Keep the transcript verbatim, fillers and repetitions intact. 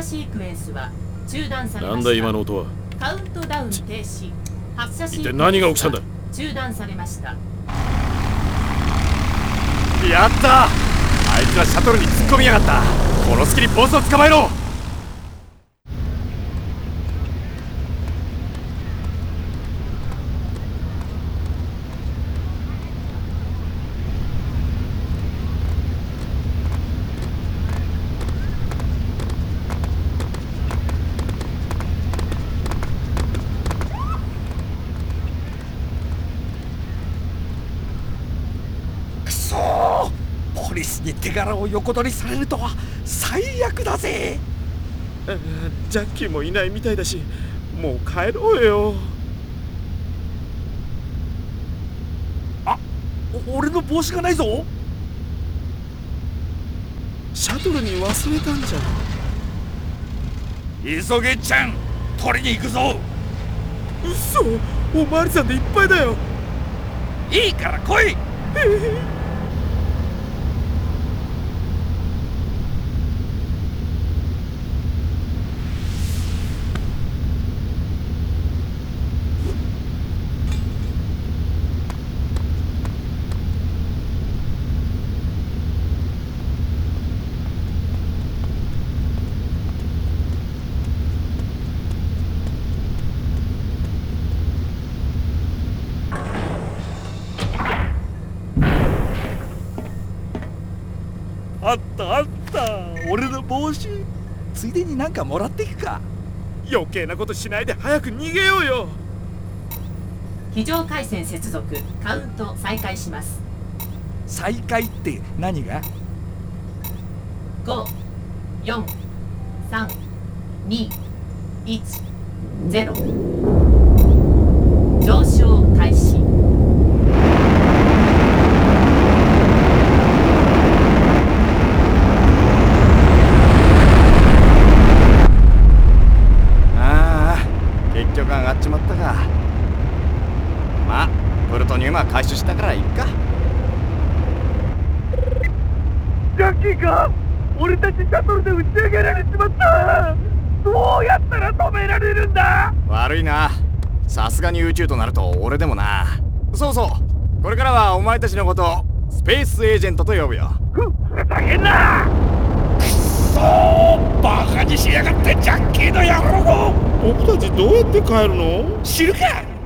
シークエンスは中断されました。 なんだ今の音は。 カウントダウン停止。発射シークエンス一体何が起きたんだ。 中断されました。 やった。あいつらシャトルに突っ込みやがった。この隙にボスを捕まえろ。ポリスに手柄を横取りされるとは最悪だぜ。 ジャッキーもいないみたいだし、もう帰ろうよ。 あ、俺の帽子がないぞ。 シャトルに忘れたんじゃ。 急げちゃん、取りに行くぞ。 うそ、おまわりさんでいっぱいだよ。 いいから来い。あったあった、俺の帽子。ついでになんかもらっていくか。 余計なことしないで早く逃げようよ。 非常回線接続。カウント再開します。 再開って何が？ ご、よん、さん、に、いち、ゼロ。上昇開始。 結局上がっちまったか。まあプルトニウムは回収したからいっか。ジャッキーか、俺たちシャトルで打ち上げられちまった。どうやったら止められるんだ。悪いな、さすがに宇宙となると俺でもな。そうそう、これからはお前たちのことをスペースエージェントと呼ぶよ。ふふざけんな。くっそー、バカにしやがってジャッキーの野郎。 僕たちどうやって帰るの？ 知るか。